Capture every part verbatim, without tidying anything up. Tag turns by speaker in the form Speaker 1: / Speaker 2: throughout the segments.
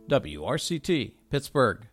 Speaker 1: W R C T, Pittsburgh.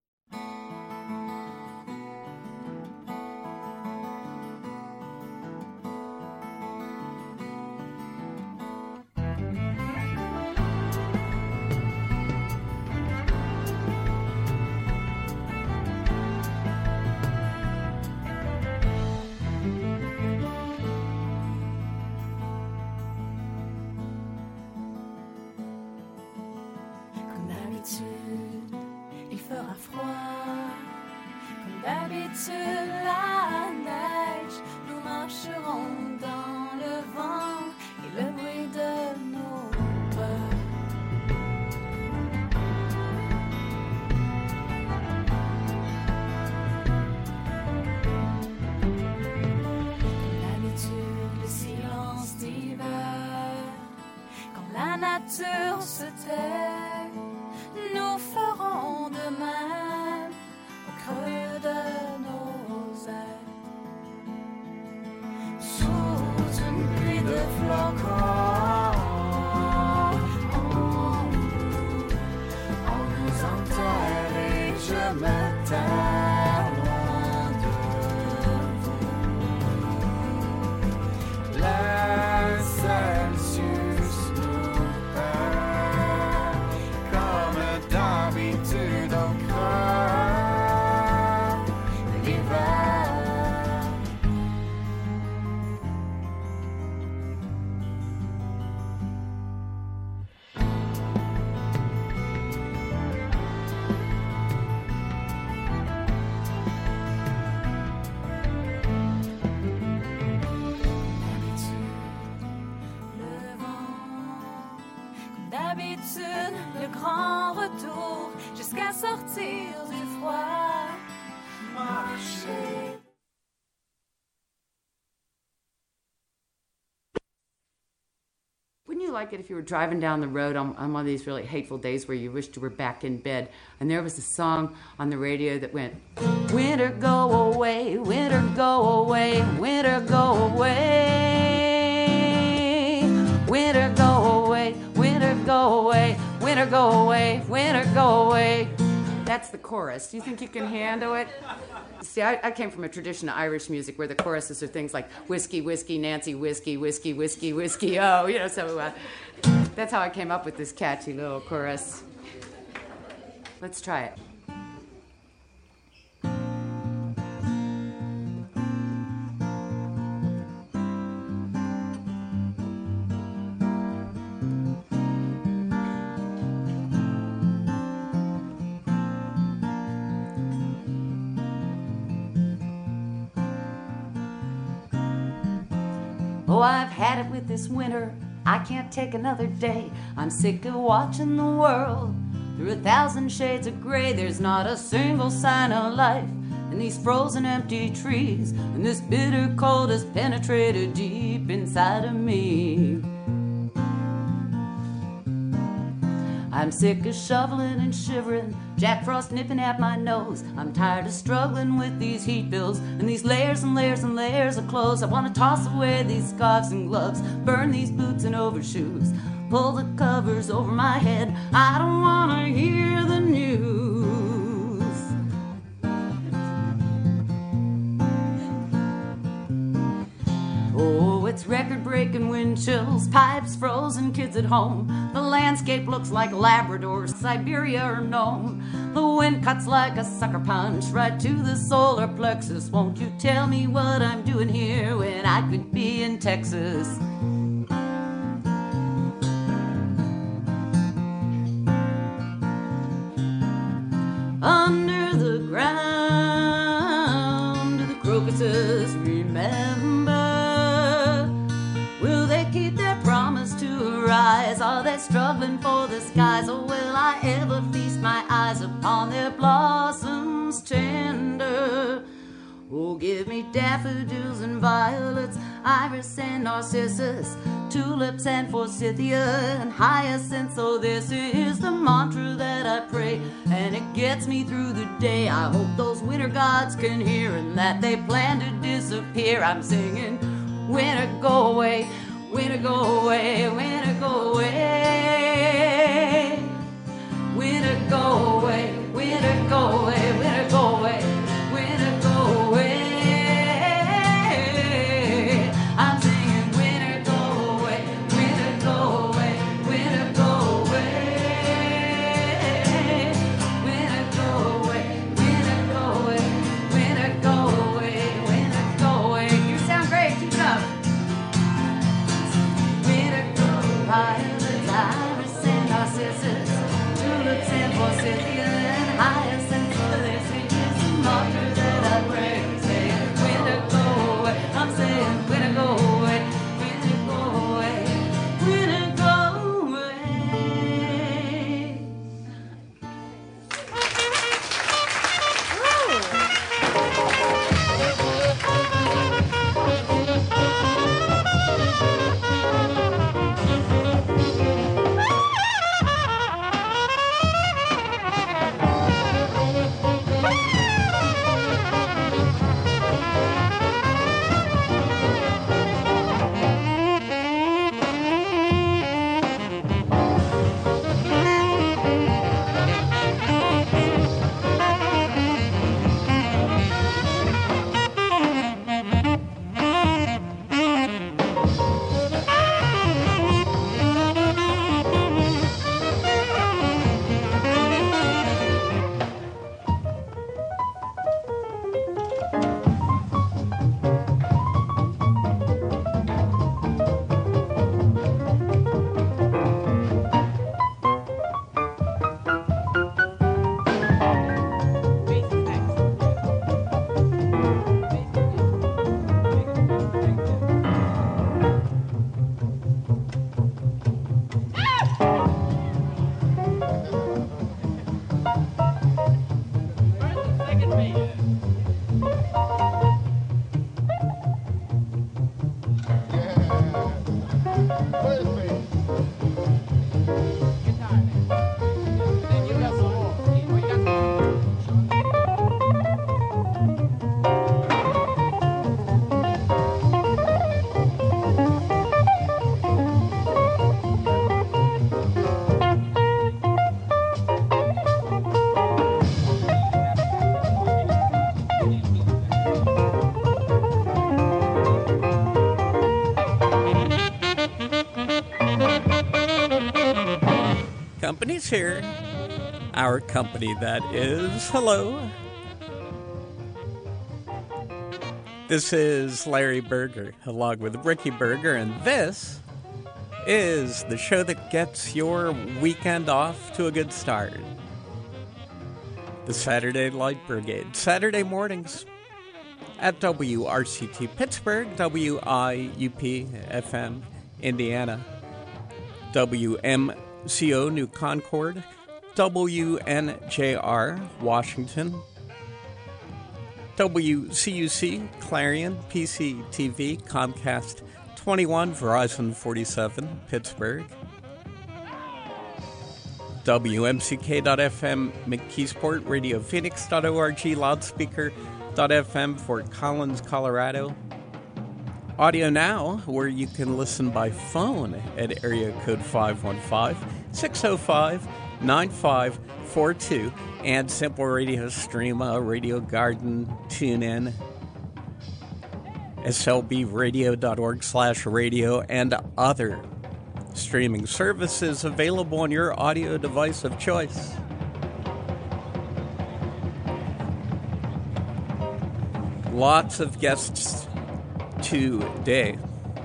Speaker 2: Wouldn't you like it if you were driving down the road on, on one of these really hateful days where you wished you were back in bed and there was a song on the radio that went, "Winter go away, winter go away, winter go away, winter go away, winter go away, winter go away, winter go away." That's the chorus. Do you think you can handle it? See, I, I came from a tradition of Irish music where the choruses are things like whiskey, whiskey, Nancy, whiskey, whiskey, whiskey, whiskey, oh, you know, so uh, that's how I came up with this catchy little chorus. Let's try it. Oh, I've had it with this winter. I can't take another day. I'm sick of watching the world through a thousand shades of gray. There's not a single sign of life in these frozen empty trees, and this bitter cold has penetrated deep inside of me. I'm sick of shoveling and shivering, Jack Frost nipping at my nose. I'm tired of struggling with these heat bills and these layers and layers and layers of clothes. I want to toss away these scarves and gloves, burn these boots and overshoes, pull the covers over my head. I don't want to hear the news. Oh, it's record-breaking wind chills, pipes frozen, kids at home. The landscape looks like Labrador, Siberia, or Nome. The wind cuts like a sucker punch right to the solar plexus. Won't you tell me what I'm doing here when I could be in Texas? Under the ground, the crocuses remember. Will they keep their promise to arise? Are they struggling for the skies? Or will I ever feast my eyes upon their blossoms tender? Oh, give me daffodils and violets, iris and narcissus, tulips and forsythia and hyacinths. So this is the mantra that I pray, and it gets me through the day. I hope those winter gods can hear and that they plan to disappear. I'm singing, winter go away, winter go away, winter go away, winter go away, winter go away, winter go away, winter go away. I'm singing winter go away, winter go away, winter go away, winter go away, winter go away, winter go away, winter go away. You sound great, keep it up. Winter go violets, iris and narcissus, tulips and forsythia and hyacinths, lilies and martyrs that I pray. Say winter go away, I'm saying winter go away, winter go away, winter go away.
Speaker 1: Company's here. Our company, that is. Hello. This is Larry Berger, along with Ricky Berger, and this is the show that gets your weekend off to a good start. The Saturday Light Brigade, Saturday mornings at W R C T Pittsburgh, W I U P F M Indiana, W M C O New Concord, W N J R Washington, W C U C Clarion, P C T V, Comcast twenty-one, Verizon forty-seven, Pittsburgh, W M C K dot F M McKeesport, Radio Phoenix dot org, Loudspeaker dot F M Fort Collins, Colorado. Audio Now, where you can listen by phone at area code five one five, six oh five, nine five four two, and Simple Radio Streama, Radio Garden, TuneIn, S L B radio dot org slash radio, and other streaming services available on your audio device of choice. Lots of guests today,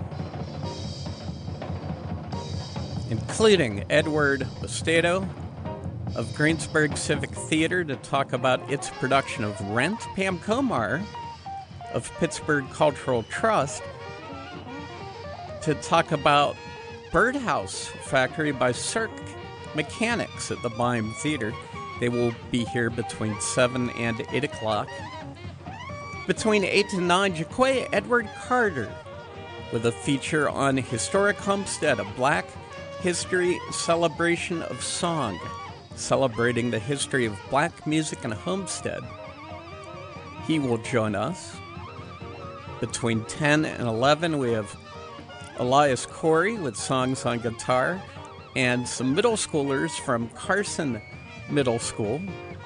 Speaker 1: including Edward Bastedo of Greensburg Civic Theater to talk about its production of Rent, Pam Komar of Pittsburgh Cultural Trust to talk about Birdhouse Factory by Cirque Mechanics at the Byam Theater. They will be here between seven and eight o'clock. Between eight and nine, Jaquay Edward Carter with a feature on Historic Homestead, a Black History Celebration of Song, celebrating the history of black music and Homestead. He will join us. Between ten and eleven, we have Elias Corey with songs on guitar, and some middle schoolers from Carson Middle School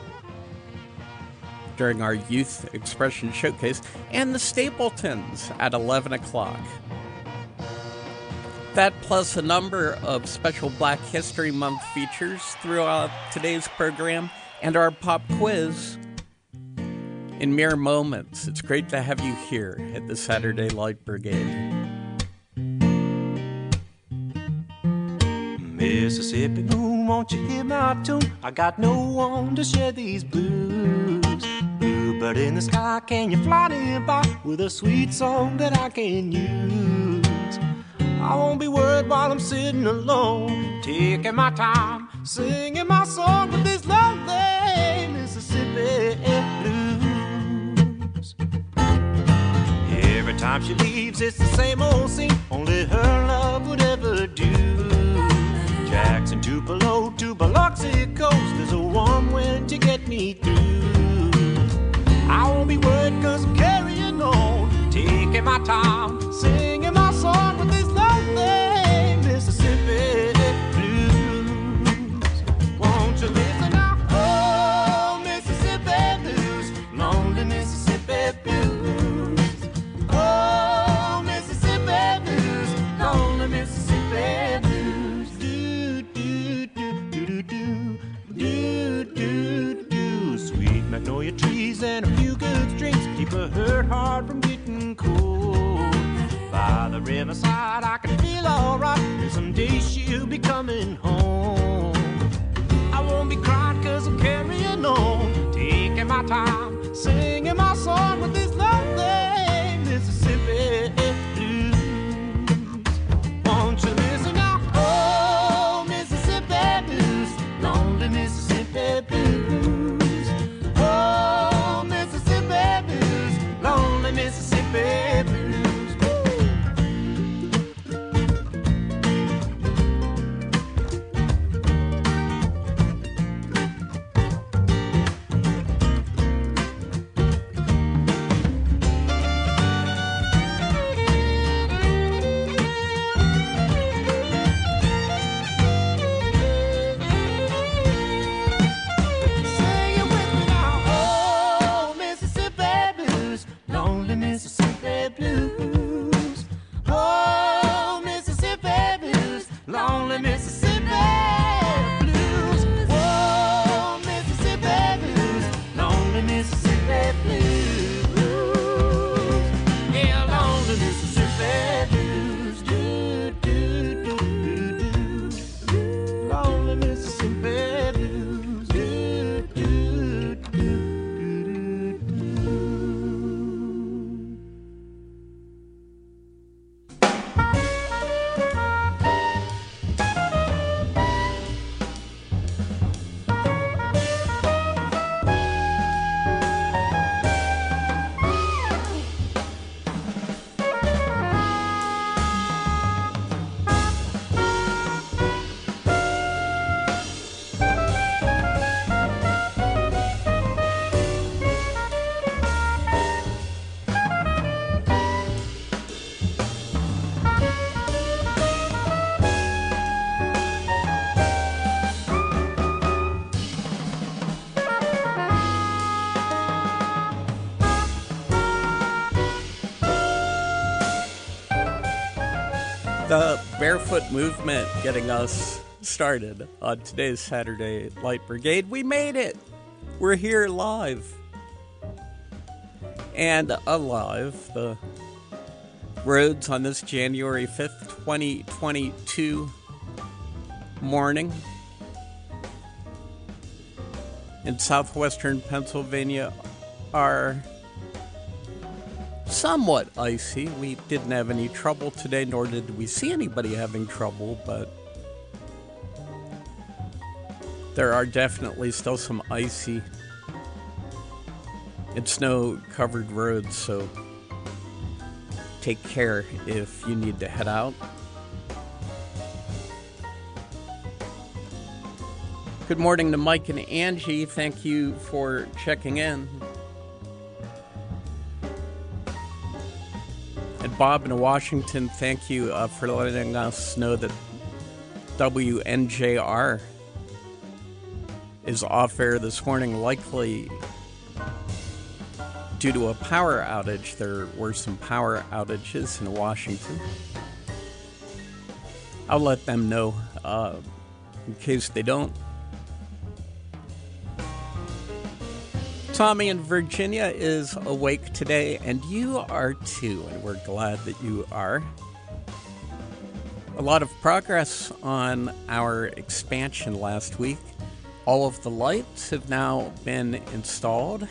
Speaker 1: during our Youth Expression Showcase, and the Stapletons at eleven o'clock. That plus a number of special Black History Month features throughout today's program and our pop quiz in mere moments. It's great to have you here at the Saturday Light Brigade.
Speaker 3: Mississippi moon, won't you hear my tune? I got no one to share these blues. Bluebird in the sky, can you fly nearby with a sweet song that I can use? I won't be worried while I'm sitting alone, taking my time, singing my song with this lonely Mississippi blues. Every time she leaves, it's the same old scene, only her love would ever do. Jackson, Tupelo, to Biloxi coast, there's a warm wind to get me through. I won't be worried cause I'm carrying on, taking my time, singing my song with these lonely Mississippi blues. Won't you listen now? Oh, Mississippi blues, lonely Mississippi blues. Oh, Mississippi blues, lonely Mississippi blues. Do, do, do. Sweet magnolia trees and a few good streams keep a hurt heart from getting cold. By the riverside I can feel alright, and someday she'll be coming home. I won't be crying cause I'm carrying on, taking my time, singing my song with this lonely Mississippi blues. Won't you listen now? Oh, Mississippi blues, lonely Mississippi blues. Oh, Mississippi blues, lonely Mississippi blues.
Speaker 1: The Barefoot Movement getting us started on today's Saturday Light Brigade. We made it. We're here live. And alive. The roads on this January fifth, twenty twenty-two morning in southwestern Pennsylvania are somewhat icy. We didn't have any trouble today, nor did we see anybody having trouble, but there are definitely still some icy and snow-covered roads, so take care if you need to head out. Good morning to Mike and Angie. Thank you for checking in. And Bob in Washington, thank you uh, for letting us know that W N J R is off air this morning, likely due to a power outage. There were some power outages in Washington. I'll let them know uh, in case they don't. Tommy in Virginia is awake today, and you are too, and we're glad that you are. A lot of progress on our expansion last week. All of the lights have now been installed.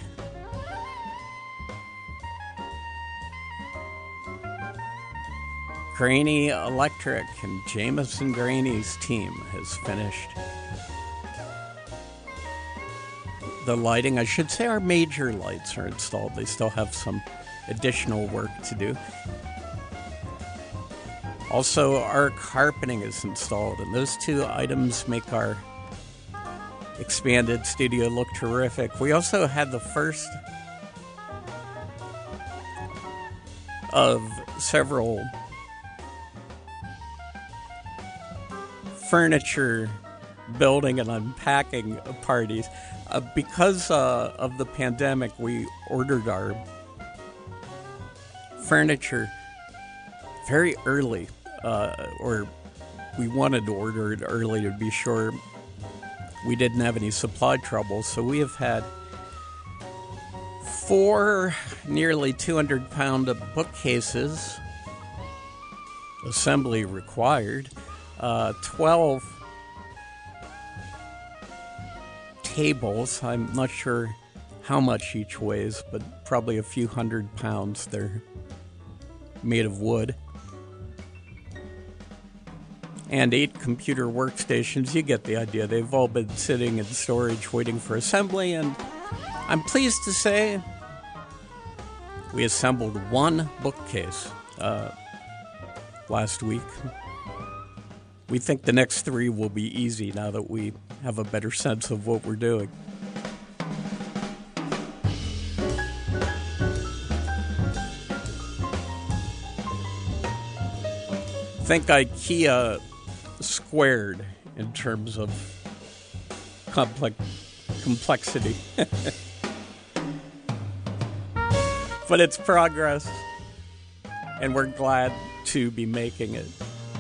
Speaker 1: Graney Electric and Jameson Graney's team has finished the lighting. I should say our major lights are installed. They still have some additional work to do. Also, our carpeting is installed, and those two items make our expanded studio look terrific. We also had the first of several furniture building and unpacking parties. Uh, because uh, of the pandemic, we ordered our furniture very early, uh, or we wanted to order it early to be sure we didn't have any supply trouble. So we have had four nearly two hundred pound bookcases, assembly required, uh, twelve tables. I'm not sure how much each weighs, but probably a few hundred pounds. They're made of wood. And eight computer workstations. You get the idea. They've all been sitting in storage waiting for assembly, and I'm pleased to say we assembled one bookcase uh, last week. We think the next three will be easy now that we have a better sense of what we're doing. Think IKEA squared in terms of complex complexity. But it's progress, and we're glad to be making it.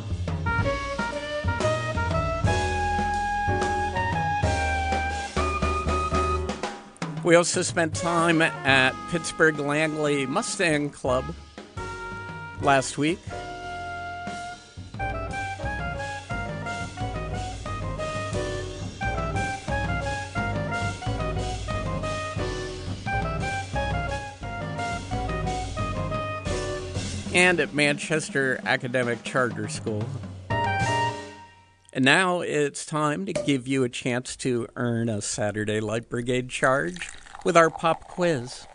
Speaker 1: We also spent time at Pittsburgh Langley Mustang Club last week. And at Manchester Academic Charter School. And now it's time to give you a chance to earn a Saturday Light Brigade charge with our pop quiz.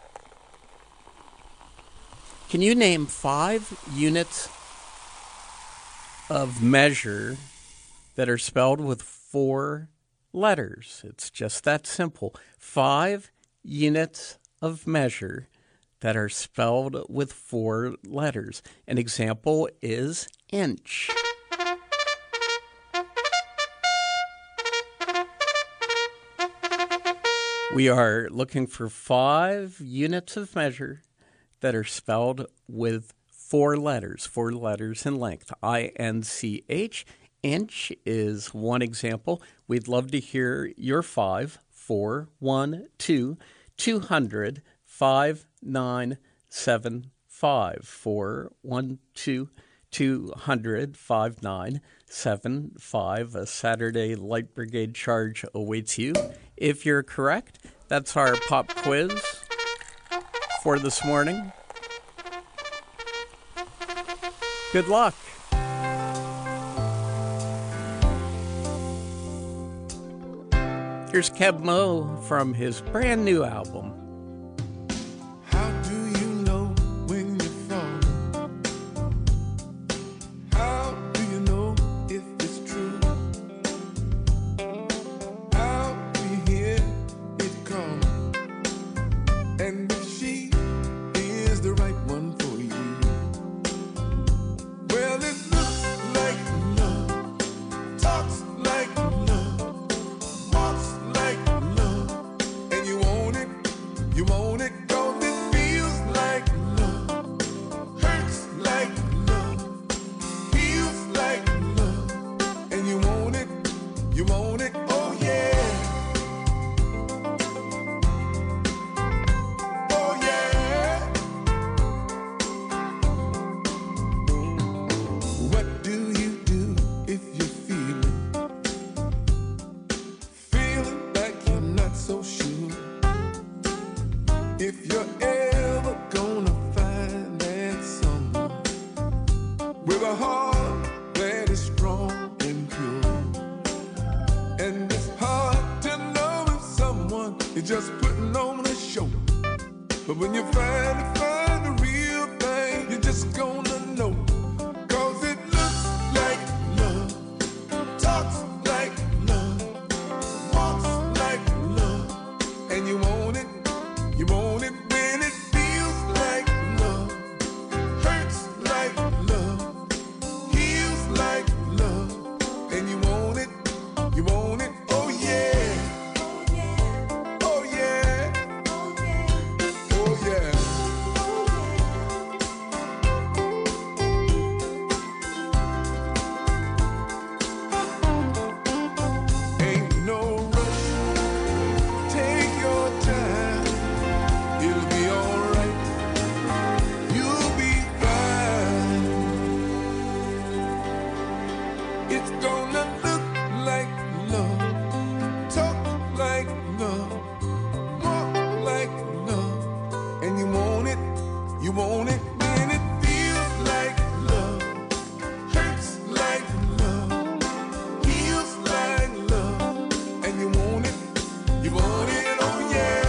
Speaker 1: Can you name five units of measure that are spelled with four letters? It's just that simple. Five units of measure that are spelled with four letters. An example is inch. We are looking for five units of measure that are spelled with four letters, four letters in length. I N C H. Inch is one example. We'd love to hear your five. Four, one, two, two hundred, five, nine, seven, five. Four, one, two, two hundred, five, nine, seven, five. A Saturday Light Brigade charge awaits you. If you're correct, that's our pop quiz for this morning. Good luck. Here's Keb Mo from his brand new album.
Speaker 4: How do you know when you're falling? How do you know if it's true? How do you hear it coming? And if she is the right one for you? Well, it looks like love, talks like love, walks like If you're ever gonna find that someone with a heart that is strong and pure, and it's hard to know if someone is just putting on a show, but when you finally find the real thing, you're just gonna know, 'cause it looks like love, talks like love, walks like love, and you want it. You want it when it feels like love, hurts like love, heals like love, and you want it, you want it, oh yeah, oh yeah, oh yeah. Ain't no rush, take your time. It'll be alright, you'll be fine. It's gonna look like love, talk like love, walk like love, and you want it, you want it when it feels like love, hurts like love, heals like love, and you want it, you want it, oh yeah.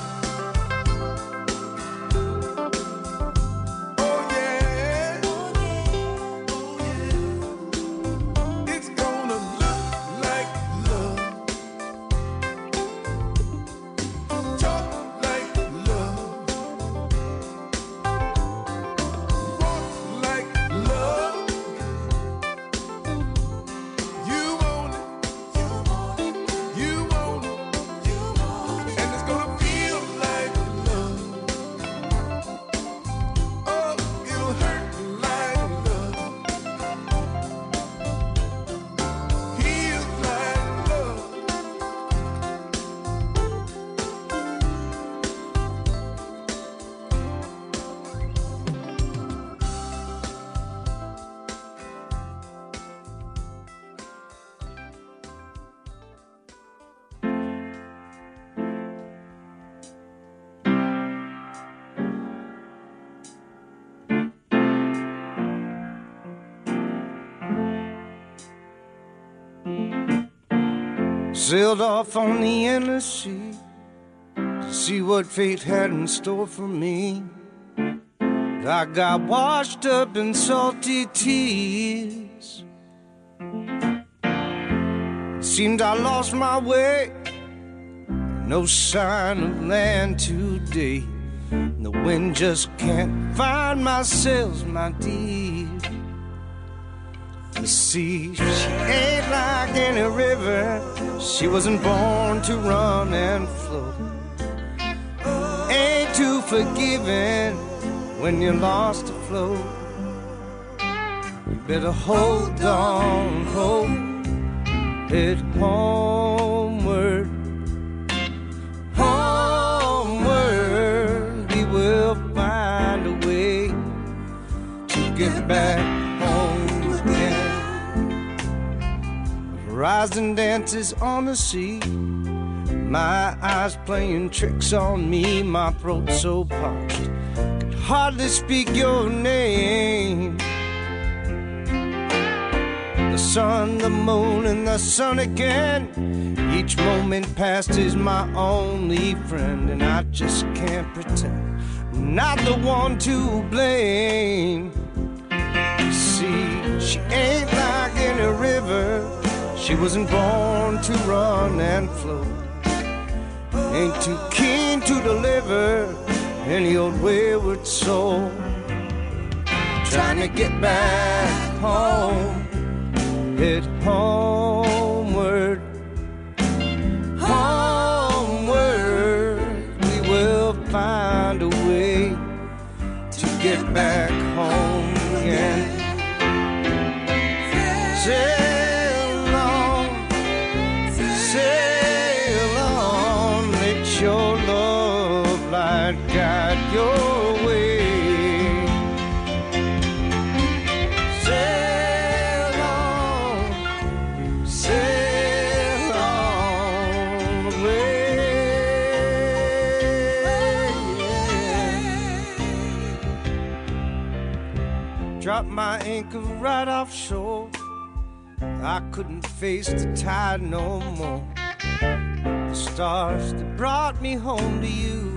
Speaker 4: Oh yeah, it's gonna look like love, talk like love, walk like love. You want it, you want it, you want it, you want it, and it's gonna feel like love. Oh, it'll hurt like love, heal like love.
Speaker 5: Sailed off on the endless sea to see what fate had in store for me. I got washed up in salty tears. It seemed I lost my way, no sign of land today. The wind just can't find my sails, my dear. The sea, she ain't like any river. She wasn't born to run and flow. Ain't too forgiving when you lost the flow. You better hold on, hope, head homeward. Homeward, we will find a way to get back home again. Rising dances on the sea, my eyes playing tricks on me, my throat so parched, could hardly speak your name. The sun, the moon, and the sun again, each moment past is my only friend, and I just can't pretend I'm not the one to blame. See, she ain't like any river. She wasn't born to run and flow. Ain't too keen to deliver any old wayward soul. Trying to get back home, head homeward. Homeward, we will find a way to get back home again. Sail on, sail on, let your love light guide your way. Sail on, sail on away. Yeah. dropped my anchor right offshore. I couldn't face the tide no more. The stars that brought me home to you.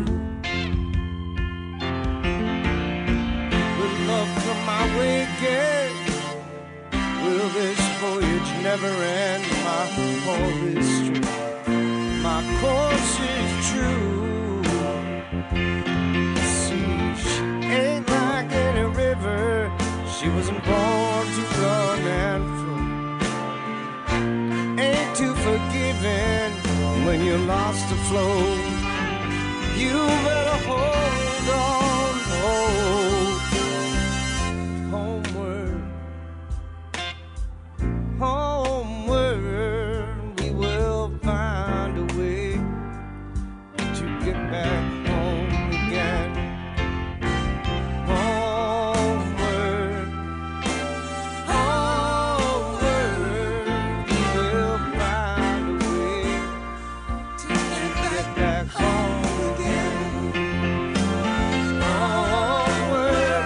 Speaker 5: Will love come my way again? Will this voyage never end? My hull is straight, my course is true. See, she ain't like any river. She wasn't born to run and flow. Ain't too forgiving when you're lost to flow. You better hold on, hold. Homeward, homeward, we will find a way to get back home again. Homeward, homeward, we will find a way to get back home again. Homeward,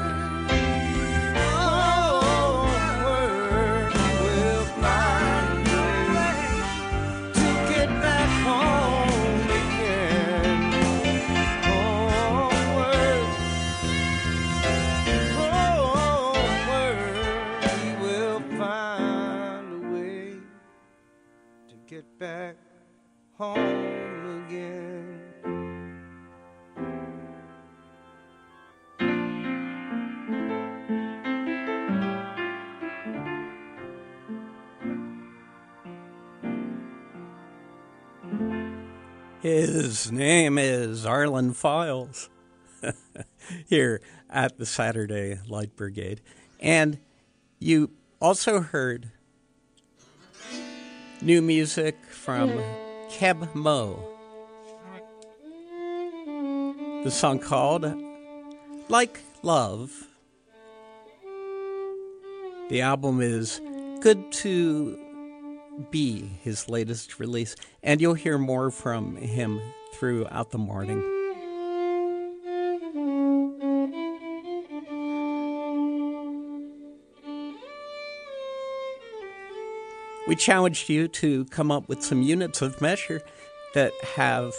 Speaker 5: homeward, we will find a way to get back home again. Homeward, homeward, we will find a way to get back home again.
Speaker 1: His name is Arlen Files here at the Saturday Light Brigade. And you also heard new music from Keb Mo. The song called Like Love. The album is Good to Be, his latest release, and you'll hear more from him throughout the morning. We challenged you to come up with some units of measure that have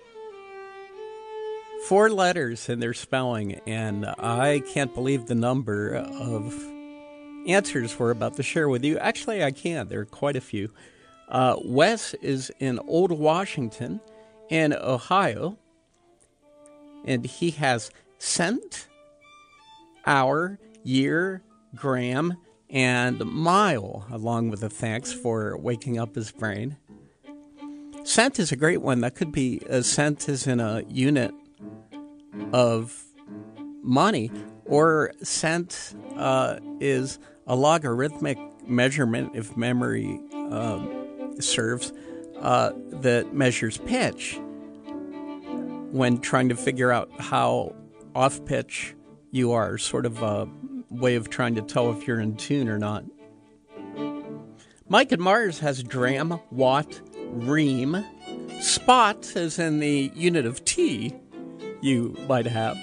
Speaker 1: four letters in their spelling, and I can't believe the number of answers we're about to share with you. Actually, I can. There are quite a few. Uh, Wes is in Old Washington in Ohio, and he has cent, hour, year, gram, and mile, along with a thanks for waking up his brain. Cent is a great one. That could be, a cent is in a unit of money, or cent uh, is a logarithmic measurement, if memory um, serves, uh, that measures pitch when trying to figure out how off pitch you are, sort of a way of trying to tell if you're in tune or not. Mike and Mars has dram, watt, ream, spot, as in the unit of tea you might have,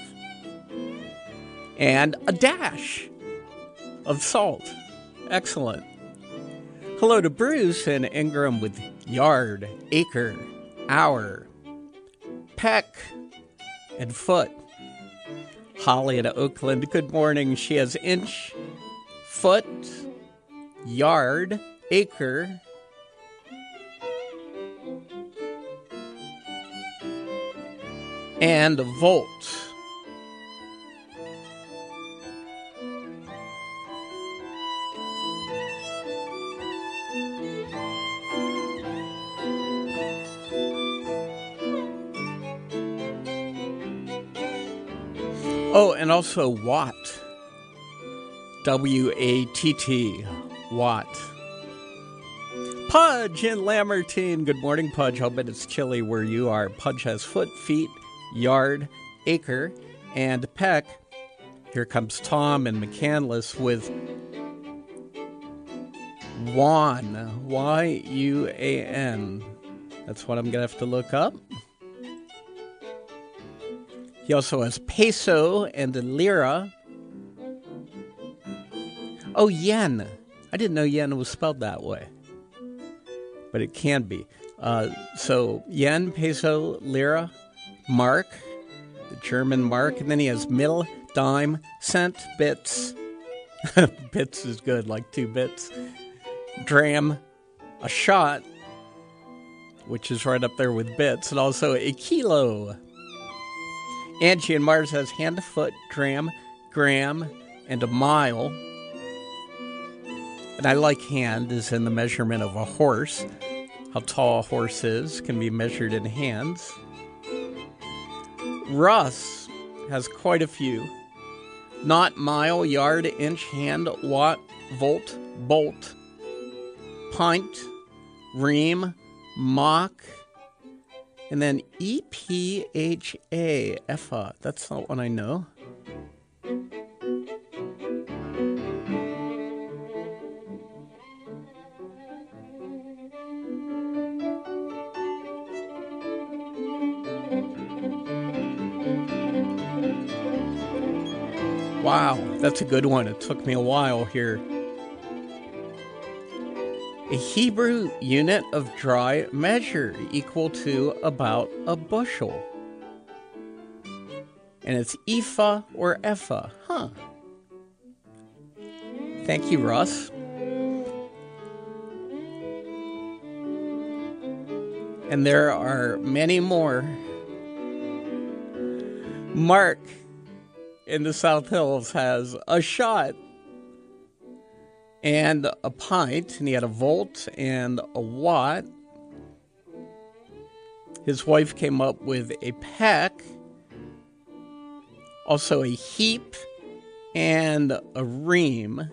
Speaker 1: and a dash of salt. Excellent. Hello to Bruce and Ingram with yard, acre, hour, peck, and foot. Holly in Oakland, good morning. She has inch, foot, yard, acre, and volt. Oh, and also watt. W A T T. Watt. Pudge in Lamartine. Good morning, Pudge. I'll bet it's chilly where you are. Pudge has foot, feet, yard, acre, and peck. Here comes Tom in McCandless with Yuan. Y U A N. That's what I'm going to have to look up. He also has peso and lira. Oh, yen. I didn't know yen was spelled that way, but it can be. Uh, so yen, peso, lira, mark, the German mark, and then he has middle, dime, cent, bits. Bits is good, like two bits. Dram, a shot, which is right up there with bits, and also a kilo. Angie and Mars has hand, foot, dram, gram, and a mile. And I like hand is in the measurement of a horse. How tall a horse is can be measured in hands. Russ has quite a few. Knot, mile, yard, inch, hand, watt, volt, bolt, pint, ream, mock, and then E P H A, E P H A. That's not one I know. Wow, that's a good one. It took me a while here. A Hebrew unit of dry measure equal to about a bushel. And it's ephah or ephah. Huh. Thank you, Russ. And there are many more. Mark in the South Hills has a shot and a pint, and he had a volt and a watt. His wife came up with a peck, also a heap, and a ream.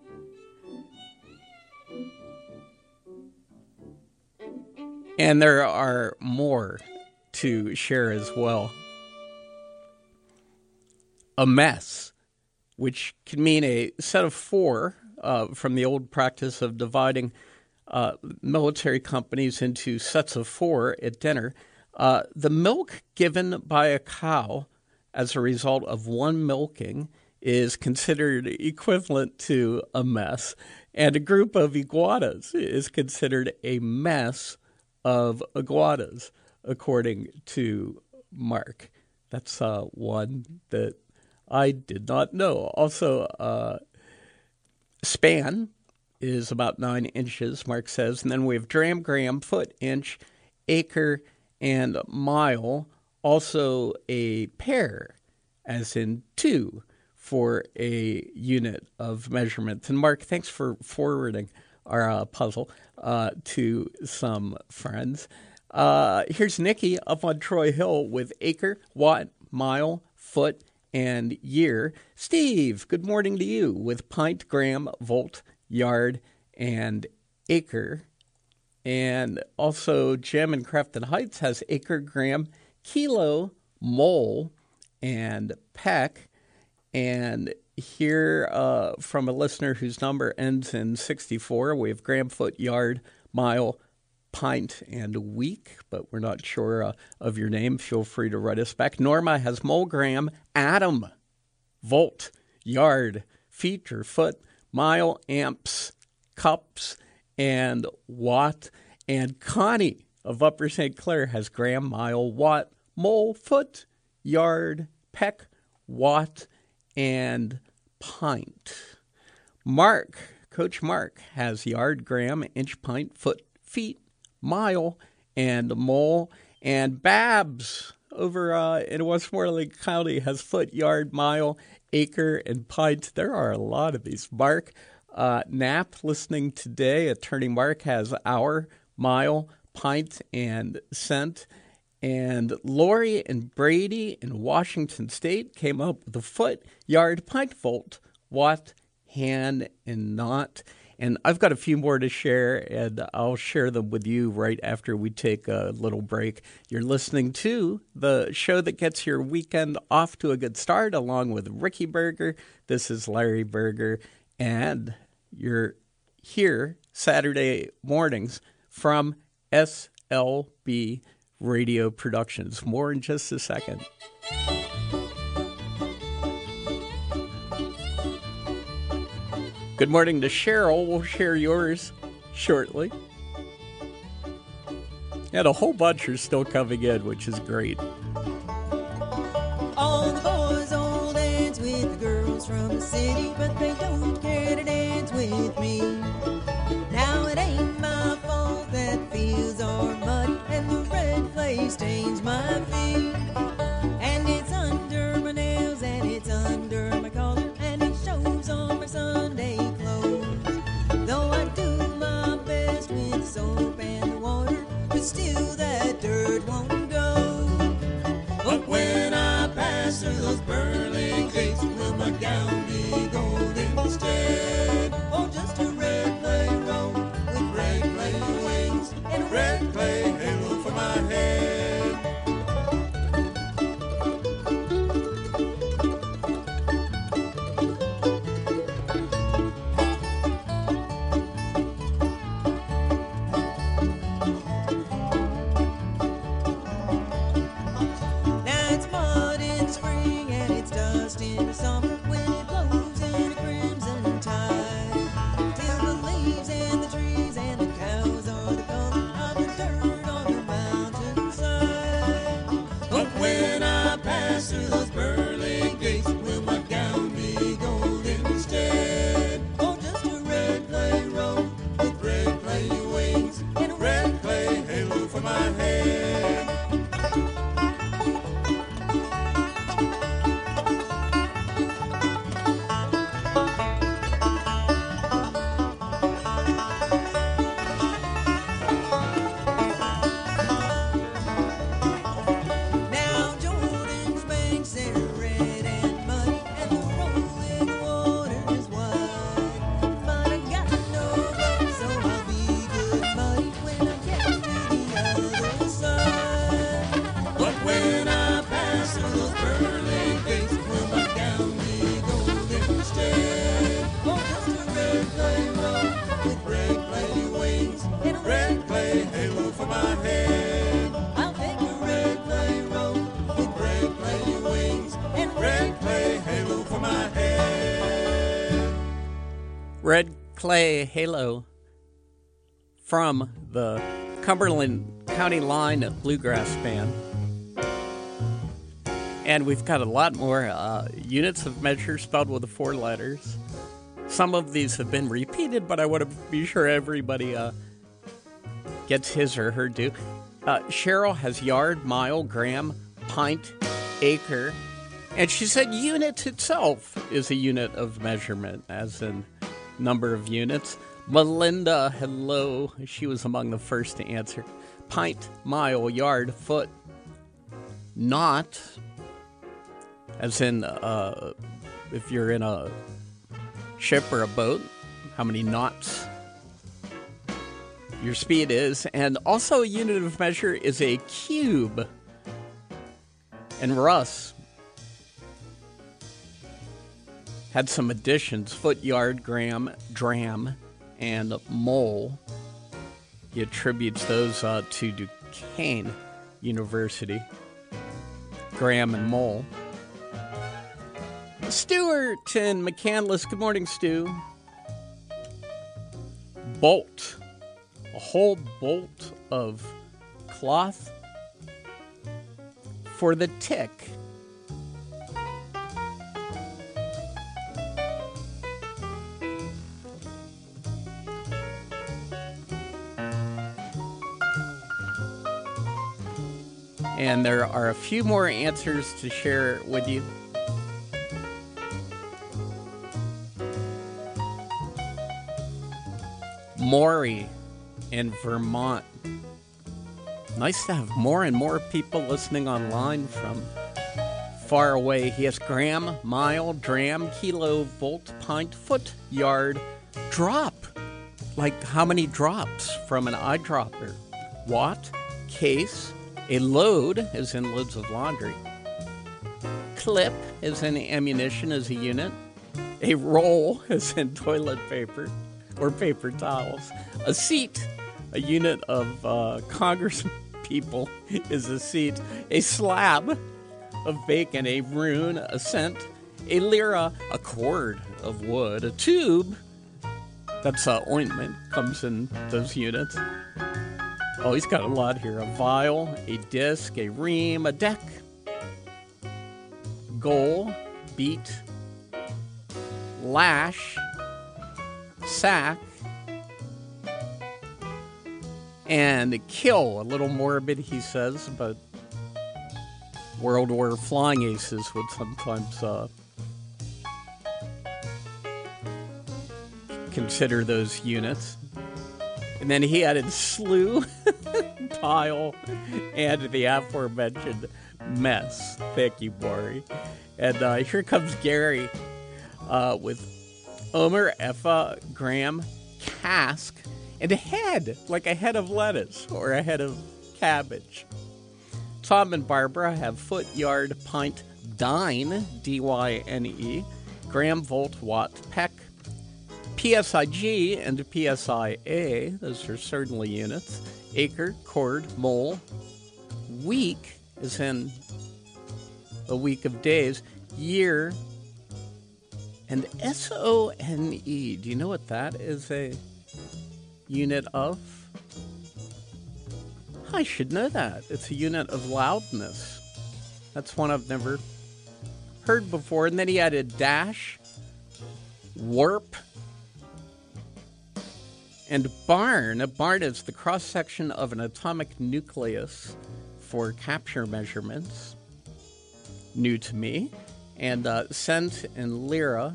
Speaker 1: And there are more to share as well. A mess, which can mean a set of four uh, from the old practice of dividing uh, military companies into sets of four at dinner. Uh, the milk given by a cow as a result of one milking is considered equivalent to a mess, and a group of iguanas is considered a mess of iguanas, according to Mark. That's uh, one that I did not know. Also, uh, span is about nine inches, Mark says. And then we have dram, gram, foot, inch, acre, and mile. Also a pair, as in two, for a unit of measurement. And Mark, thanks for forwarding our uh, puzzle uh, to some friends. Uh, here's Nikki up on Troy Hill with acre, watt, mile, foot, and year. Steve, good morning to you with pint, gram, volt, yard, and acre. And also Jim in Crafton Heights has acre, gram, kilo, mole, and peck. And here uh, from a listener whose number ends in sixty-four, we have gram, foot, yard, mile, pint, and week, but we're not sure uh, of your name. Feel free to write us back. Norma has mole, gram, atom, volt, yard, feet or foot, mile, amps, cups, and watt. And Connie of Upper Saint Clair has gram, mile, watt, mole, foot, yard, peck, watt, and pint. Mark, Coach Mark, has yard, gram, inch, pint, foot, feet, mile, and mole. And Babs over uh, in Westmoreland County has foot, yard, mile, acre, and pint. There are a lot of these. Mark uh, Knapp, listening today, Attorney Mark, has hour, mile, pint, and cent. And Lori and Brady in Washington State came up with a foot, yard, pint, volt, watt, hand, and knot. And I've got a few more to share, and I'll share them with you right after we take a little break. You're listening to the show that gets your weekend off to a good start, along with Ricky Berger. This is Larry Berger, and you're here Saturday mornings from S L B Radio Productions. More in just a second. Good morning to Cheryl. We'll share yours shortly. And a whole bunch are still coming in, which is great.
Speaker 6: All the boys all dance with the girls from the city, but they don't care to dance with me. Now it ain't my fault that fields are muddy and the red clay stains my feet. And it's under my nails and it's under my collar and it shows on my Sunday clothes. Though I do my best with soap and water, but still that dirt won't go. But when I pass through those pearly gates, will my gown be golden instead? Or just a red clay road with red clay wings and a red clay halo for my head? Now it's mud in spring and it's dust in summer when it blows in a crimson tide. Till the leaves and the trees and the cows are the color of the dirt on the mountainside. But when I pass through those pearly gates, will my gown be golden instead? Or just a red clay road with red clay wings and a red clay halo for my head? Now Jordan's banks are red and muddy and the rolling water's wide. But I got no boat, so I'll be good muddy when I get to the other side. But when I pass through those pearly gates, will my gown be golden instead? Or just a red clay road with red clay wings and a red clay halo for my head? I'll take a red clay road with red clay wings and red clay halo for my head.
Speaker 1: Red Clay Halo from the Cumberland County Line Bluegrass Band. And we've got a lot more uh, units of measure spelled with the four letters. Some of these have been repeated, but I want to be sure everybody uh, gets his or her due. Uh, Cheryl has yard, mile, gram, pint, acre. And she said unit itself is a unit of measurement, as in number of units. Melinda, hello. She was among the first to answer. Pint, mile, yard, foot. Knot, as in uh, if you're in a ship or a boat, how many knots your speed is. And also a unit of measure is a cube. And Russ had some additions: foot, yard, gram, dram, and mole. He attributes those uh, to Duquesne University. Gram and mole. Stuart in McCandless. Good morning, Stu. Bolt. A whole bolt of cloth for the tick. And there are a few more answers to share with you. Maury in Vermont. Nice to have more and more people listening online from far away. He has gram, mile, dram, kilo, volt, pint, foot, yard, drop. Like how many drops from an eyedropper? Watt, case, a load, as in loads of laundry. Clip, as in ammunition as a unit. A roll, as in toilet paper or paper towels. A seat, a unit of uh, Congress people is a seat. A slab of bacon. A rune, a cent. A lira, a cord of wood. A tube, That's uh, ointment, comes in those units. Oh, he's got a lot here. A vial, a disc, a ream, a deck, goal, beat, lash, sack, and kill. A little morbid, he says, but World War flying aces would sometimes uh, consider those units. And then he added slew, pile, and the aforementioned mess. Thank you, Maury. And uh, here comes Gary uh, with Omer, Effa, Graham, cask, and a head, like a head of lettuce or a head of cabbage. Tom and Barbara have foot, yard, pint, dine, D Y N E, gram, volt, watt, peck, P S I G and P S I A, those are certainly units, acre, cord, mole, week, is in a week of days, year, and S O N E. Do you know what that is a unit of? I should know that. It's a unit of loudness. That's one I've never heard before. And then he added dash, warp, and barn. A barn is the cross-section of an atomic nucleus for capture measurements. New to me. And uh, cent and lira.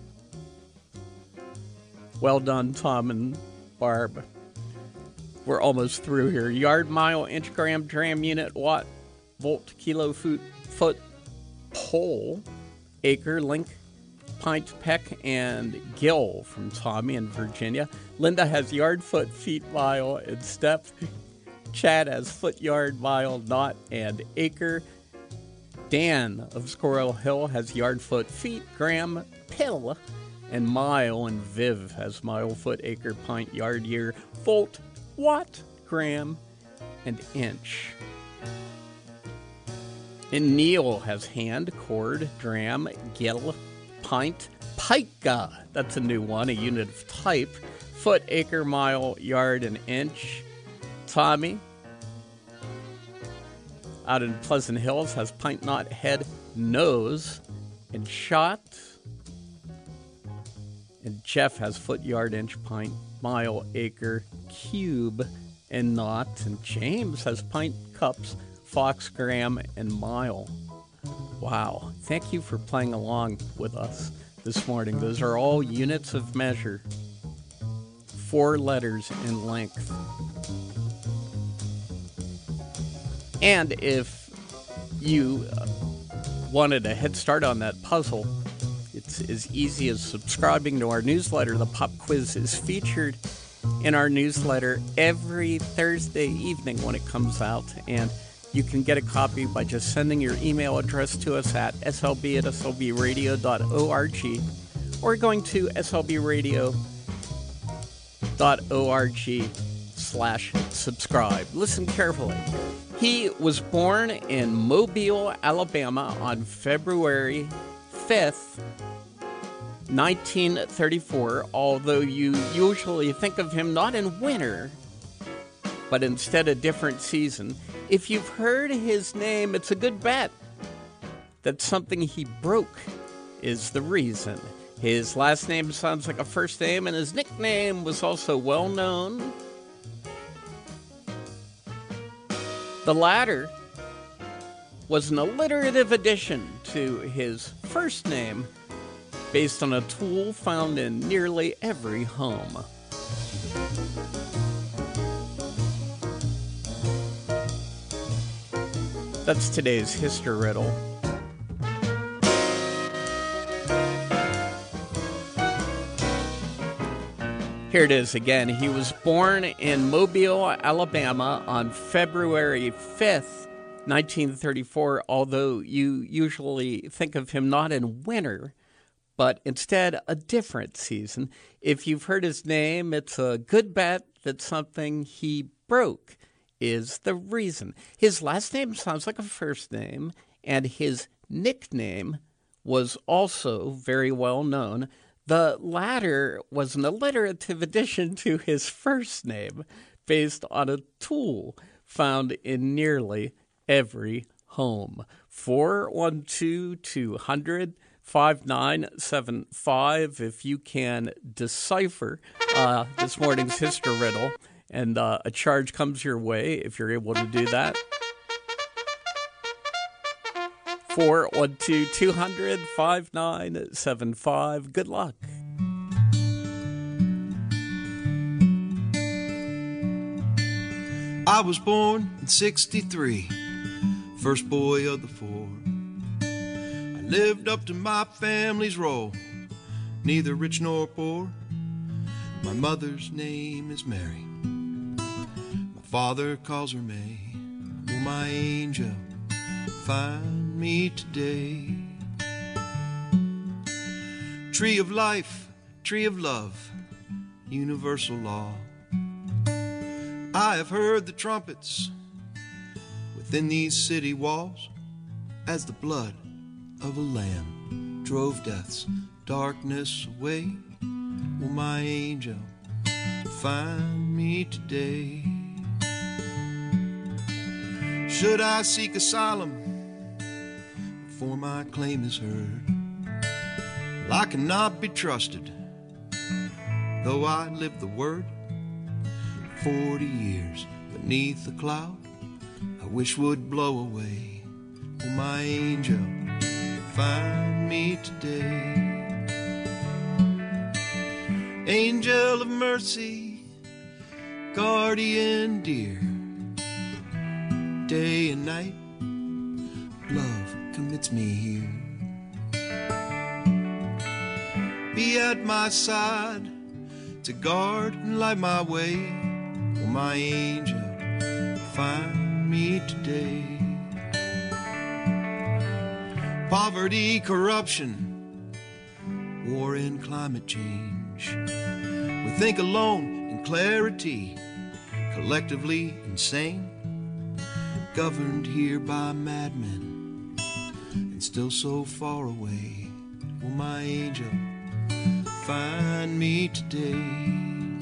Speaker 1: Well done, Tom and Barb. We're almost through here. Yard, mile, inch, gram, dram, unit, watt, volt, kilo, foot, foot, pole, acre, link, pint, peck, and gill from Tommy in Virginia. Linda has yard, foot, feet, mile, and step. Chad has foot, yard, mile, knot, and acre. Dan of Squirrel Hill has yard, foot, feet, gram, pill, and mile. And Viv has mile, foot, acre, pint, yard, year, volt, watt, gram, and inch. And Neil has hand, cord, dram, gill, pint, pica. That's a new one, a unit of type. Foot, acre, mile, yard, and inch. Tommy, out in Pleasant Hills, has pint, knot, head, nose, and shot. And Jeff has foot, yard, inch, pint, mile, acre, cube, and knot. And James has pint, cups, fox, gram, and mile. Wow. Thank you for playing along with us this morning. Those are all units of measure. Four letters in length. And if you uh, wanted a head start on that puzzle, it's as easy as subscribing to our newsletter. The pop quiz is featured in our newsletter every Thursday evening when it comes out, and you can get a copy by just sending your email address to us at s l b at s l b radio dot org or going to s l b radio dot org slash subscribe. Listen carefully. He was born in Mobile, Alabama on February fifth, nineteen thirty-four, although you usually think of him not in winter, but instead a different season. If you've heard his name, it's a good bet that something he broke is the reason. His last name sounds like a first name, and his nickname was also well known. The latter was an alliterative addition to his first name based on a tool found in nearly every home. That's today's History Riddle. Here it is again. He was born in Mobile, Alabama on February fifth, nineteen thirty-four, although you usually think of him not in winter, but instead a different season. If you've heard his name, it's a good bet that something he broke is the reason. His last name sounds like a first name, and his nickname was also very well known. The latter was an alliterative addition to his first name based on a tool found in nearly every home. four one two, two hundred, five nine seven five if you can decipher uh, this morning's history riddle, and uh, a charge comes your way if you're able to do that. four one two, two hundred, five nine seven five. Good luck.
Speaker 7: I was born in sixty-three, first boy of the four. I lived up to my family's role, neither rich nor poor. My mother's name is Mary, my father calls her May. Oh, my angel, find me today. Tree of life, tree of love, universal law. I have heard the trumpets within these city walls, as the blood of a lamb drove death's darkness away. Oh, my angel, find me today. Should I seek asylum before my claim is heard? Well, I cannot be trusted, though I live the word. Forty years beneath a cloud I wish would blow away. Oh, my angel, find me today. Angel of mercy, guardian dear, day and night love commits me here. Be at my side to guard and light my way. Oh, my angel, find me today. Poverty, corruption, war and climate change. We think alone in clarity, collectively insane, governed here by madmen, and still so far away. Oh, my angel, find me today.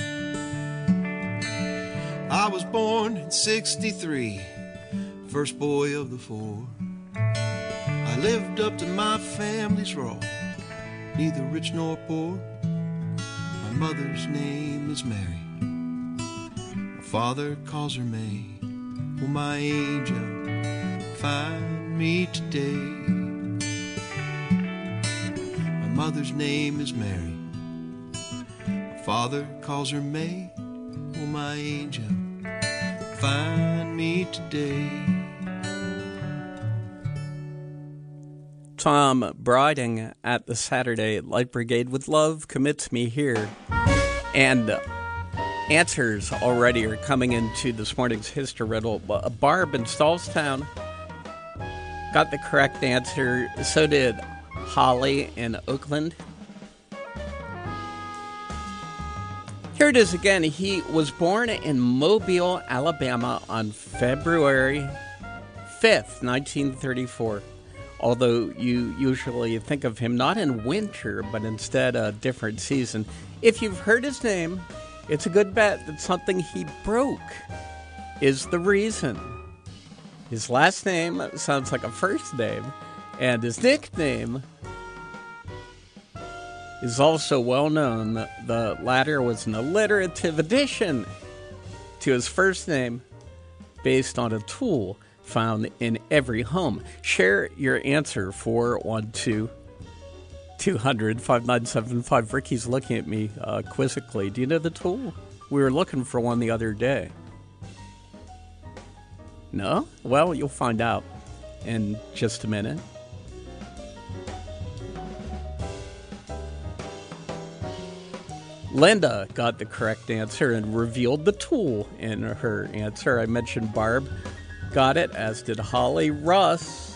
Speaker 7: I was born in sixty-three, first boy of the four. I lived up to my family's role, neither rich nor poor. My mother's name is Mary, my father calls her May. Oh, my angel, find me today. My mother's name is Mary, my father calls her May. Oh, my angel, find me today.
Speaker 1: Tom Briding at the Saturday Light Brigade with Love Commits Me Here. And uh, answers already are coming into this morning's history riddle. Uh, Barb in Stallstown got the correct answer. So did Holly in Oakland. Here it is again. He was born in Mobile, Alabama on February fifth, nineteen thirty-four. Although you usually think of him not in winter, but instead a different season. If you've heard his name, it's a good bet that something he broke is the reason. His last name sounds like a first name, and his nickname is also well known. The latter was an alliterative addition to his first name based on a tool found in every home. Share your answer, four one two, two hundred, five nine seven five. Ricky's looking at me uh, quizzically. Do you know the tool? We were looking for one the other day. No? Well, you'll find out in just a minute. Linda got the correct answer and revealed the tool in her answer. I mentioned Barb got it, as did Holly. Russ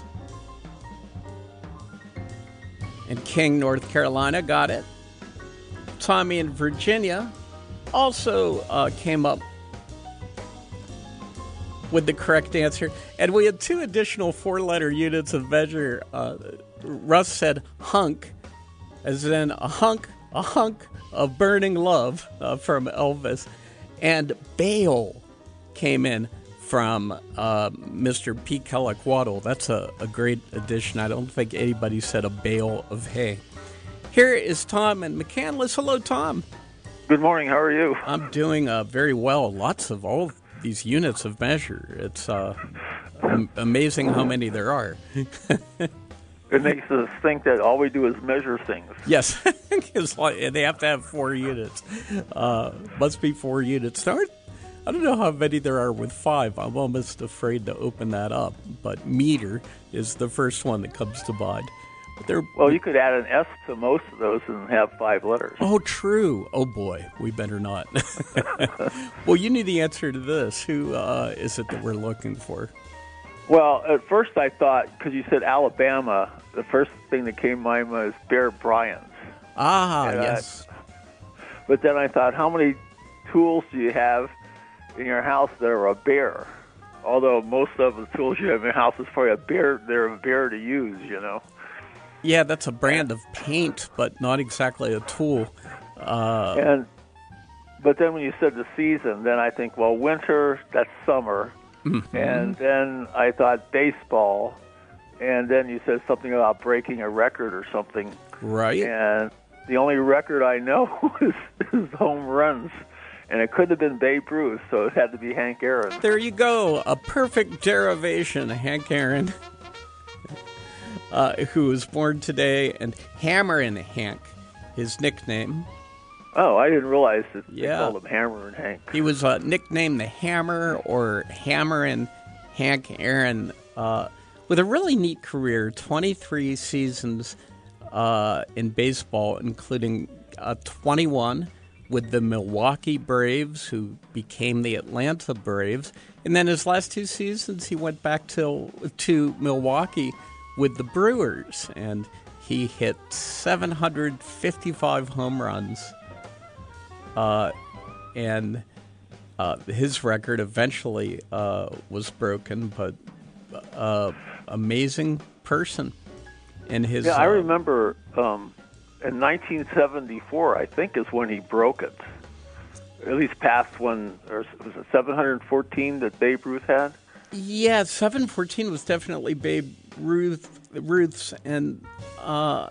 Speaker 1: in King, North Carolina got it. Tommy in Virginia also uh, came up with the correct answer. And we had two additional four-letter units of measure. Uh, Russ said hunk, as in a hunk a hunk of burning love uh, from Elvis. And Bale came in from uh, Mister Pete Kellaquattle. That's a, a great addition. I don't think anybody said a bale of hay. Here is Tom and McCandless. Hello, Tom.
Speaker 8: Good morning. How are you?
Speaker 1: I'm doing uh, very well. Lots of all these units of measure. It's uh, am- amazing how many there are.
Speaker 8: It makes us think that all we do is measure things.
Speaker 1: Yes, it's like, they have to have four units. Uh, must be four units. Now, I don't know how many there are with five. I'm almost afraid to open that up. But meter is the first one that comes to mind. But they're,
Speaker 8: well, you could add an S to most of those and have five letters.
Speaker 1: Oh, true. Oh, boy. We better not. Well, you knew the answer to this. Who uh, is it that we're looking for?
Speaker 8: Well, at first I thought, because you said Alabama, the first thing that came to mind was Bear Bryant.
Speaker 1: Ah,
Speaker 8: and
Speaker 1: yes.
Speaker 8: I, but then I thought, how many tools do you have in your house that are a bear? Although most of the tools you have in your house is probably a bear, they're a bear to use, you know.
Speaker 1: Yeah, that's a brand of paint, but not exactly a tool. Uh,
Speaker 8: and but then when you said the season, then I think, well, winter, that's summer. Mm-hmm. And then I thought baseball, and then you said something about breaking a record or something.
Speaker 1: Right.
Speaker 8: And the only record I know is, is home runs, and it couldn't have been Babe Ruth, so it had to be Hank Aaron.
Speaker 1: There you go, a perfect derivation, Hank Aaron, uh, who was born today, and Hammerin' Hank, his nickname.
Speaker 8: Oh, I didn't realize that
Speaker 1: yeah.
Speaker 8: they called him Hammer and Hank.
Speaker 1: He was uh, nicknamed the Hammer or Hammerin' Hank Aaron, uh, with a really neat career, twenty-three seasons uh, in baseball, including uh, twenty-one with the Milwaukee Braves, who became the Atlanta Braves. And then his last two seasons, he went back to, to Milwaukee with the Brewers, and he hit seven hundred fifty-five home runs. Uh, and uh, his record eventually uh, was broken, but uh, amazing person. And his
Speaker 8: yeah, I
Speaker 1: uh,
Speaker 8: remember um, in nineteen seventy-four, I think, is when he broke it. At least past when, or was it seven hundred fourteen that Babe Ruth had?
Speaker 1: Yeah, seven fourteen was definitely Babe Ruth Ruth's, and uh,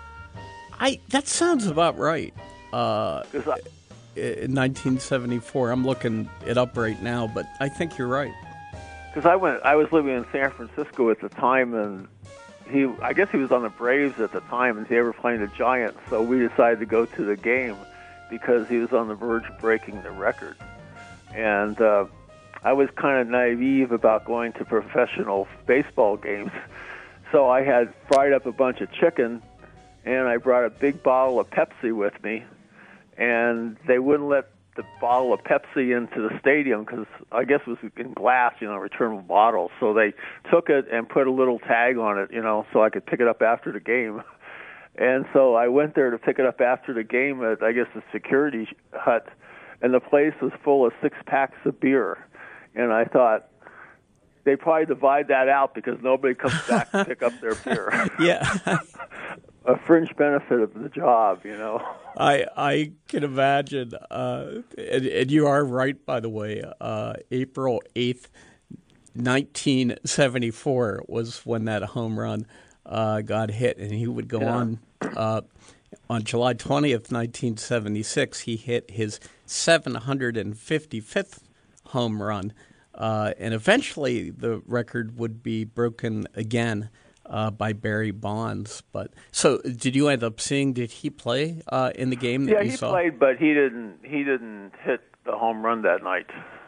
Speaker 1: I that sounds about right. Uh,
Speaker 8: I,
Speaker 1: in nineteen seventy-four, I'm looking it up right now, but I think you're right.
Speaker 8: Because I went, I was living in San Francisco at the time, and he, I guess he was on the Braves at the time, and they were playing the Giants. So we decided to go to the game because he was on the verge of breaking the record. And uh, I was kind of naive about going to professional baseball games, so I had fried up a bunch of chicken, and I brought a big bottle of Pepsi with me. And they wouldn't let the bottle of Pepsi into the stadium because I guess it was in glass, you know, returnable bottles. So they took it and put a little tag on it, you know, so I could pick it up after the game. And so I went there to pick it up after the game at, I guess, the security hut, and the place was full of six-packs of beer. And I thought, they probably divide that out because nobody comes back to pick up their beer.
Speaker 1: Yeah.
Speaker 8: A fringe benefit of the job, you know.
Speaker 1: I I can imagine, uh, and, and you are right, by the way. Uh, April eighth, nineteen seventy-four was when that home run uh, got hit, and he would go yeah. on. Uh, on July twentieth, nineteen seventy-six, he hit his seven hundred fifty-fifth home run, uh, and eventually the record would be broken again. Uh, by Barry Bonds, but so did you end up seeing? Did he play uh, in the game that
Speaker 8: yeah,
Speaker 1: you
Speaker 8: he
Speaker 1: saw?
Speaker 8: Yeah, he played, but he didn't. He didn't hit the home run that night.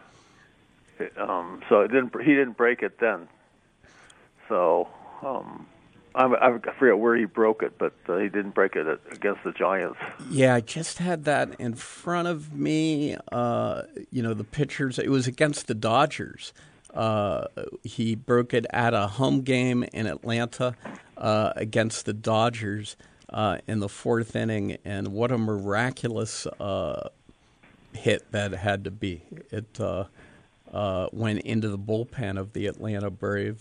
Speaker 8: Um, so it didn't. He didn't break it then. So um, I, I forget where he broke it, but uh, he didn't break it at, against the Giants.
Speaker 1: Yeah, I just had that in front of me. Uh, you know, the pictures. It was against the Dodgers. Uh, he broke it at a home game in Atlanta uh, against the Dodgers uh, in the fourth inning, and what a miraculous uh, hit that had to be. It uh, uh, went into the bullpen of the Atlanta Braves.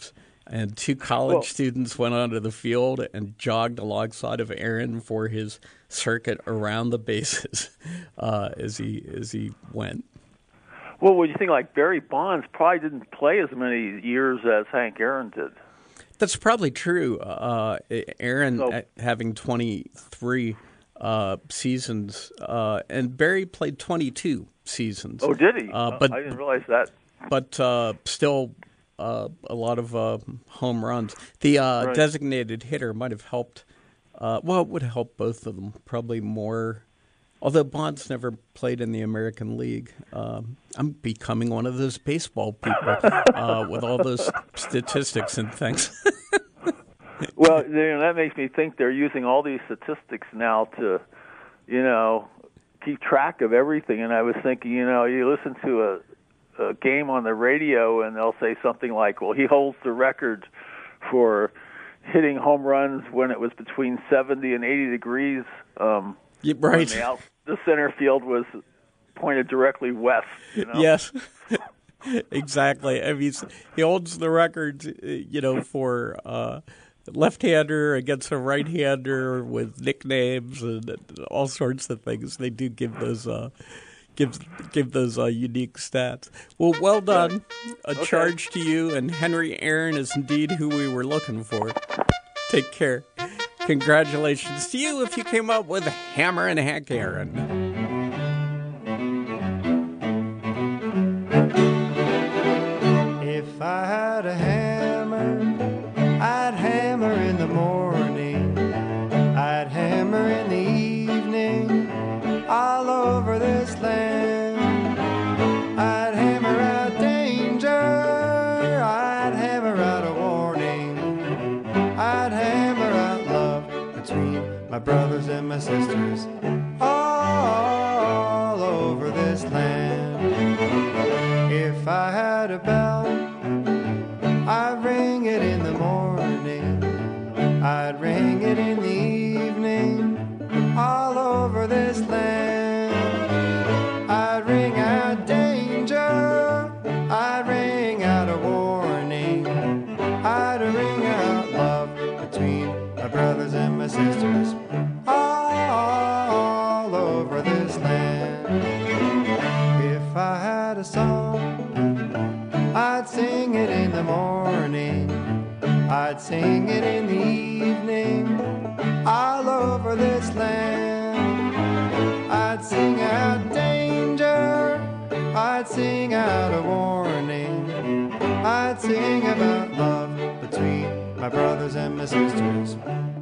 Speaker 1: and two college well, students went onto the field and jogged alongside of Aaron for his circuit around the bases uh, as he as he went.
Speaker 8: Well, what do you think? Like Barry Bonds probably didn't play as many years as Hank Aaron did.
Speaker 1: That's probably true. Uh, Aaron
Speaker 8: so,
Speaker 1: having twenty-three uh, seasons, uh, and Barry played twenty-two seasons.
Speaker 8: Oh, did he?
Speaker 1: Uh, but
Speaker 8: I didn't realize that.
Speaker 1: But uh, still, uh, a lot of uh, home runs. The uh,
Speaker 8: right.
Speaker 1: designated hitter might have helped. Uh, well, it would help both of them probably more. Although Bonds never played in the American League, um, I'm becoming one of those baseball people uh, with all those statistics and things.
Speaker 8: Well, you know, that makes me think they're using all these statistics now to, you know, keep track of everything. And I was thinking, you know, you listen to a, a game on the radio and they'll say something like, well, he holds the record for hitting home runs when it was between seventy and eighty degrees. Um
Speaker 1: Yeah, right.
Speaker 8: The, out, the center field was pointed directly west. You know?
Speaker 1: Yes, exactly. I mean, he holds the record, you know, for uh, left-hander against a right-hander with nicknames and all sorts of things. They do give those uh, give give those uh, unique stats. Well, well done. A
Speaker 8: okay.
Speaker 1: charge to you, and Henry Aaron is indeed who we were looking for. Take care. Congratulations to you if you came up with Hammer and Hank Aaron.
Speaker 5: If I had a hammer, I'd hammer in the morning, I'd hammer in the evening, all over this land. I'd hammer out danger, I'd hammer out a warning, I'd hammer out love between my brothers and my sisters, all over this land. If I had a bell, I'd ring it in the morning, I'd ring it in the evening, all over this land. I'd ring out danger, I'd ring out a warning, I'd ring out love between my brothers and my sisters, all over this land. If I had a song, I'd sing it in the morning, I'd sing it in the evening, all over this land. I'd sing out danger, I'd sing out a warning, I'd sing about love between my brothers and my sisters,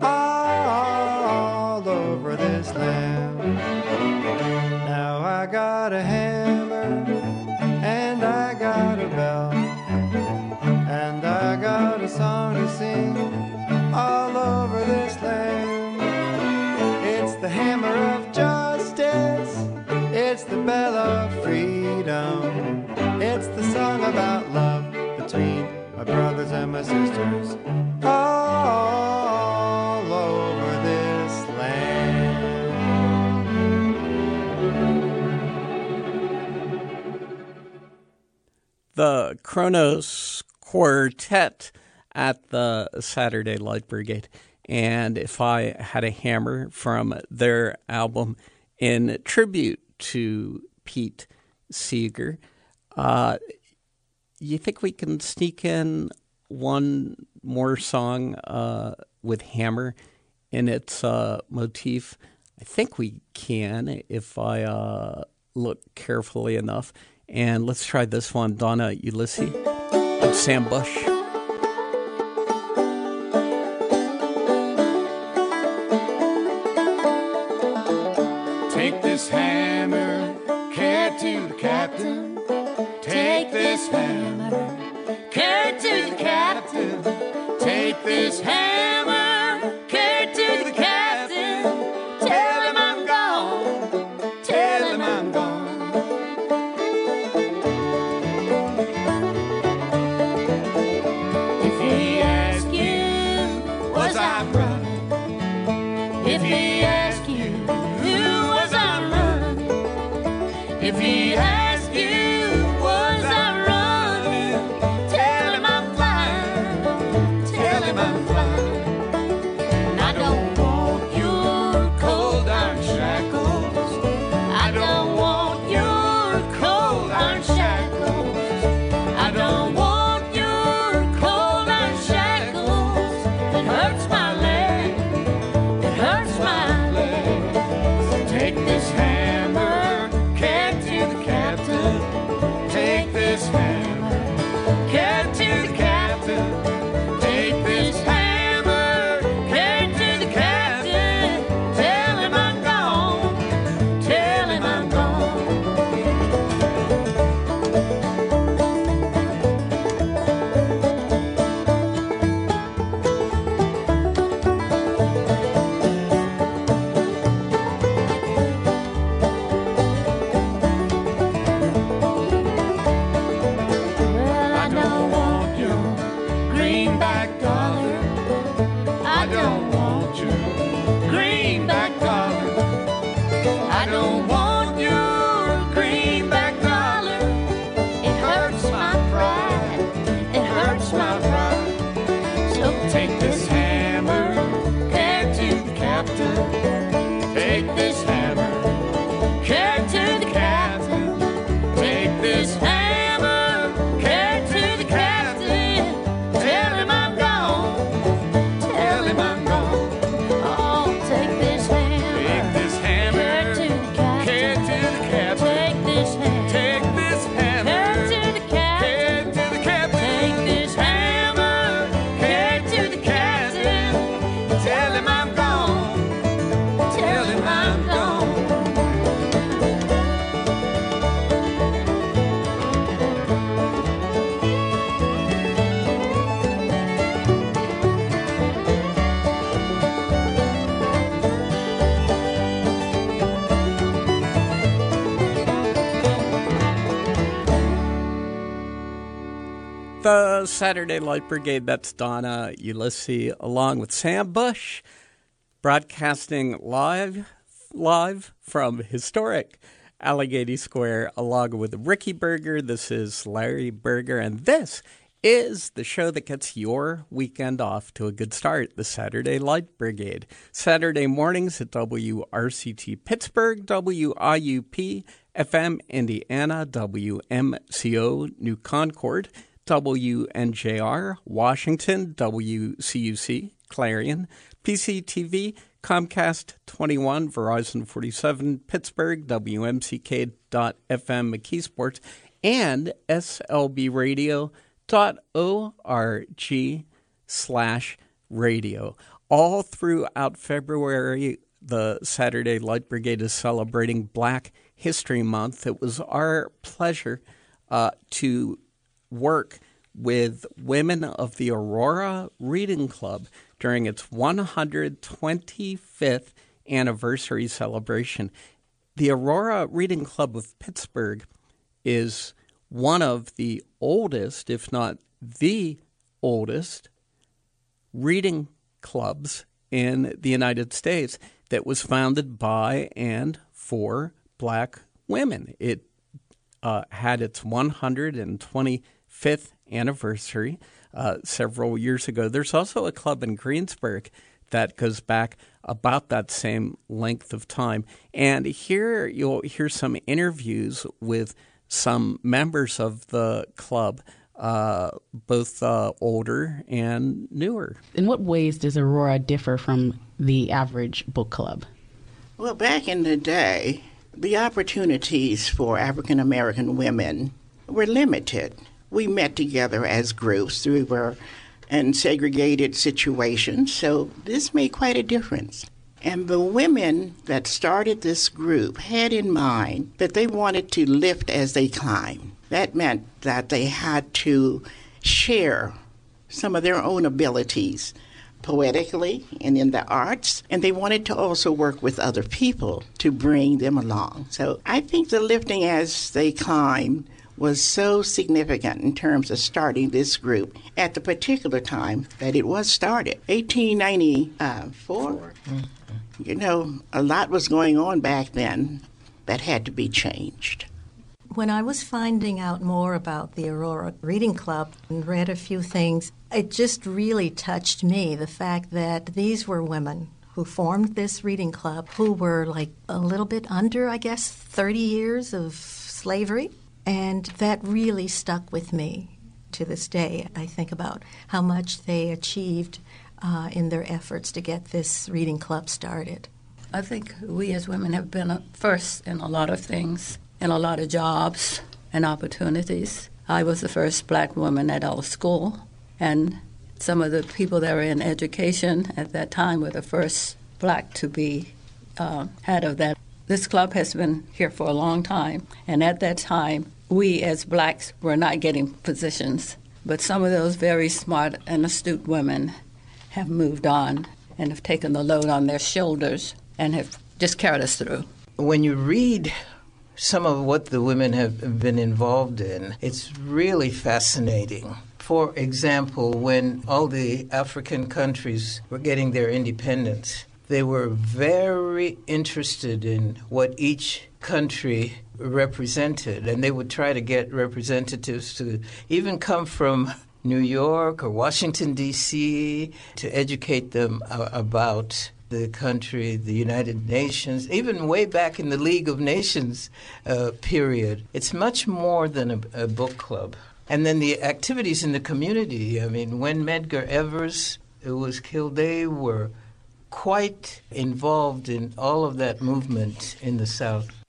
Speaker 5: all over this land. Now I got a hammer, and I got a bell, and I got a song to sing, all over this land. It's the hammer of justice, it's the bell of freedom, it's the song about love between my brothers and my sisters, all over this land.
Speaker 1: The Kronos Quartet at the Saturday Light Brigade. And If I Had a Hammer from their album in tribute to Pete Seeger. Uh, you think we can sneak in one more song uh, with Hammer in its uh, motif? I think we can if I uh, look carefully enough. And let's try this one, Donna Ulysses and Sam Bush.
Speaker 9: Take this hammer, carry it to the captain. Take this hammer, carry it to the captain. Take this hammer, carry it to the captain. Tell him I'm gone, tell him I'm gone. If he asks you, was I right? If he asks you, who was I running? If he asks you, was I running? Tell him I'm flying. I don't want your greenback dollar. I don't want your greenback dollar. It hurts my pride. It hurts my pride. So take this hammer, carry it to the captain. Take this hammer, carry it to the captain. Take this hammer, carry it to the captain. Tell him I'm gone. Tell him I'm gone. Oh, take this hammer. Take this hammer. Carry it to the captain. Carry it to the captain. Take this hammer. Take this hammer. Carry it to the captain. Carry it to the captain. Take this hammer. Carry it to the captain. Tell him I'm gone. Tell him I'm gone.
Speaker 1: The Saturday Light Brigade, that's Donna Ulysses, along with Sam Bush, broadcasting live live from historic Allegheny Square, along with Ricky Berger. This is Larry Berger, and this is the show that gets your weekend off to a good start, the Saturday Light Brigade. Saturday mornings at W R C T Pittsburgh, W I U P F M Indiana, W M C O New Concord, W N J R Washington, W C U C Clarion, P C T V, Comcast twenty-one, Verizon forty-seven, Pittsburgh, W M C K dot F M McKeesports, and S L B radio dot org slash radio. All throughout February, the Saturday Light Brigade is celebrating Black History Month. It was our pleasure uh, to work with women of the Aurora Reading Club during its one hundred twenty-fifth anniversary celebration. The Aurora Reading Club of Pittsburgh is one of the oldest, if not the oldest, reading clubs in the United States that was founded by and for Black women. It uh, had its one hundred twenty-fifth anniversary uh, several years ago. There's also a club in Greensburg that goes back about that same length of time. And here you'll hear some interviews with some members of the club, uh, both uh, older and newer.
Speaker 10: In what ways does Aurora differ from the average book club?
Speaker 11: Well, back in the day, the opportunities for African American women were limited. We met together as groups. We were in segregated situations, so this made quite a difference. And the women that started this group had in mind that they wanted to lift as they climbed. That meant that they had to share some of their own abilities poetically and in the arts, and they wanted to also work with other people to bring them along. So I think the lifting as they climbed was so significant in terms of starting this group at the particular time that it was started, eighteen ninety-four. Mm-hmm. You know, a lot was going on back then that had to be changed.
Speaker 12: When I was finding out more about the Aurora Reading Club and read a few things, it just really touched me, the fact that these were women who formed this reading club who were like a little bit under, I guess, thirty years of slavery. And that really stuck with me to this day. I think about how much they achieved uh, in their efforts to get this reading club started.
Speaker 13: I think we as women have been first in a lot of things, in a lot of jobs and opportunities. I was the first black woman at our school, and some of the people that were in education at that time were the first black to be uh, head of that. This club has been here for a long time, and at that time, we as blacks were not getting positions, but some of those very smart and astute women have moved on and have taken the load on their shoulders and have just carried us through.
Speaker 11: When you read some of what the women have been involved in, it's really fascinating.
Speaker 14: For example, when all the African countries were getting their independence, they were very interested in what each country represented, and they would try to get representatives to even come from New York or Washington, D C to educate them uh, about the country, the United Nations, even way back in the League of Nations uh, period. It's much more than a, a book club. And then the activities in the community. I mean, when Medgar Evers was killed, they were quite involved in all of that movement in the South.